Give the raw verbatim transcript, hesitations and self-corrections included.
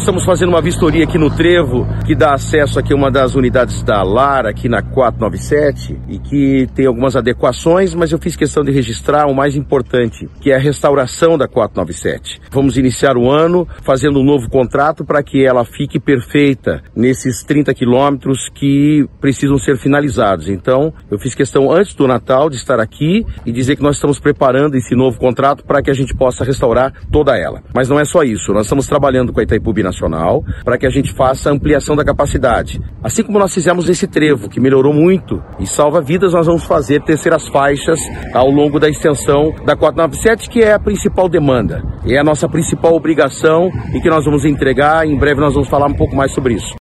estamos fazendo uma vistoria aqui no trevo, que dá acesso aqui a uma das unidades da Lar, aqui na quatrocentos e noventa e sete, e que tem algumas adequações, mas eu fiz questão de registrar o mais importante, que é a restauração da quatrocentos e noventa e sete. Vamos iniciar o ano fazendo um novo contrato para que ela fique perfeita nesses trinta quilômetros que precisam ser finalizados. Então, eu fiz questão antes do Natal de estar aqui e dizer que nós estamos preparando esse novo contrato para que a gente possa restaurar toda ela. Mas não é só isso, nós estamos trabalhando com a Itaipu Binacional para que a gente faça a ampliação da capacidade. Assim como nós fizemos esse trevo, que melhorou muito e salva vidas, nós vamos fazer terceiras faixas ao longo da extensão da quatrocentos e noventa e sete, que é a principal demanda, é a nossa principal obrigação e que nós vamos entregar. Em breve nós vamos falar um pouco mais sobre isso.